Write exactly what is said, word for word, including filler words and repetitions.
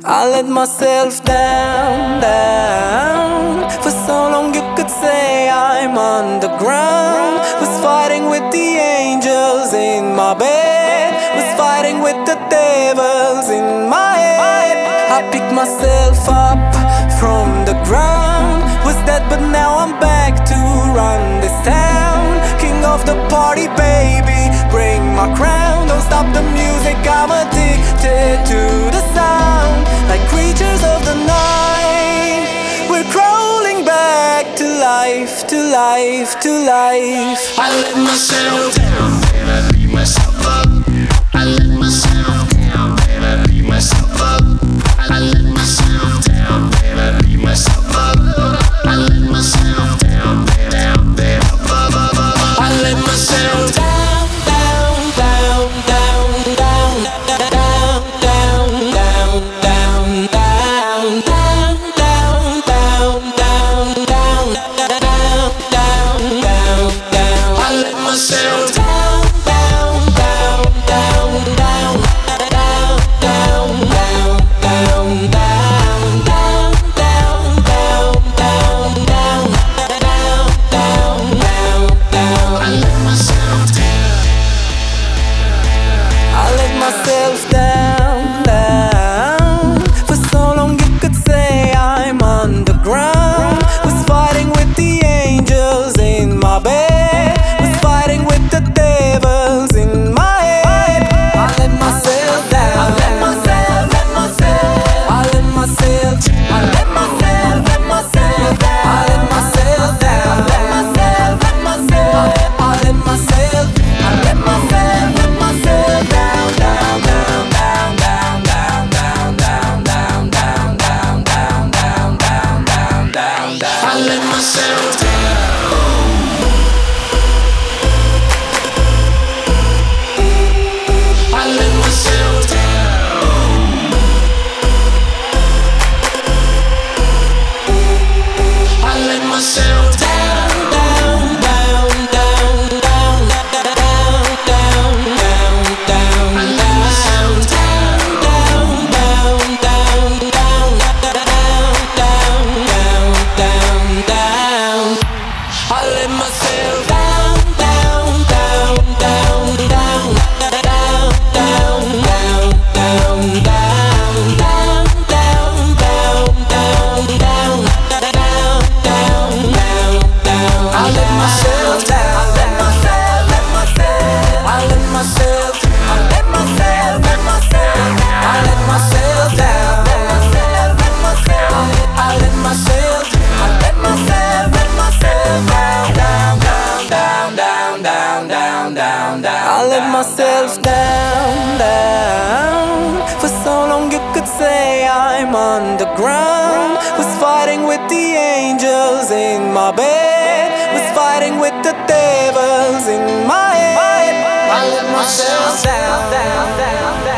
I let myself down, down. For so long you could say I'm on the ground. Was fighting with the angels in my bed. Was fighting with the devils in my head. I picked myself up from the ground. Was dead but now I'm back to run this town. King of the party, baby, bring my crown. Don't stop the music, I'm addicted to the sound. Like creatures of the night, we're crawling back to life, to life, to life. I let myself down, then I beat myself up. I let myself down, then I beat myself up. I let myself down, then I beat myself up. I let myself down, then down, then up, up, up, up. I let myself down, down, down, down, down, down, down, down, down, down, down, down, down, down, down, down, down, down, down. I let myself down, down, down, down, down, down, down, down, down, down, down, down, down, down, down, down, down, down. I let myself down. I let myself down, down. For so long you could say I'm on the ground. Was fighting with the angels in my bed. Was fighting with the devils in my head. I let myself down. I let myself, let myself. I let myself, I let myself, let myself down. I let myself down. I let myself, let myself. I let myself, I let myself, let myself down, down, down, down, down, down, down, down, down, down, down, down, down, down, down, down. I let myself down. I let myself down. I let myself down, down, down, down, down, down, down, down, down. I let myself down, down, down, down, down, down, down, down, down. I let myself down, down, down, down, down, down, down, down, down, down, down, down, down, down, down, down, down, down. I let myself down. I let myself, let myself. I let myself, I let myself, let myself. I let myself down. Let myself, let myself. I let myself, I let myself, let myself down, down, down, down, down, down, down, down. I let myself down, down. For so long you could say I'm on the ground. Was fighting with the angels in my bed. Was fighting with the devils in my head. I let myself down, down, down, down.